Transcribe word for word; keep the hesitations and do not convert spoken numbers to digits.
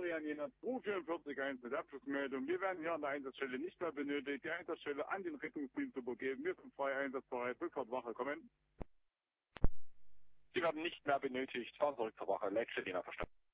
Adrian Jenert, U vierundvierzig eins mit Abschlussmeldung. Wir werden hier an der Einsatzstelle nicht mehr benötigt. Die Einsatzstelle an den Rettungsdienst übergeben. Wir sind frei einsatzbereit. Rückfahrt Wache, kommen. Sie werden nicht mehr benötigt. Fahren zurück zur Wache. Letzte Diener verstanden.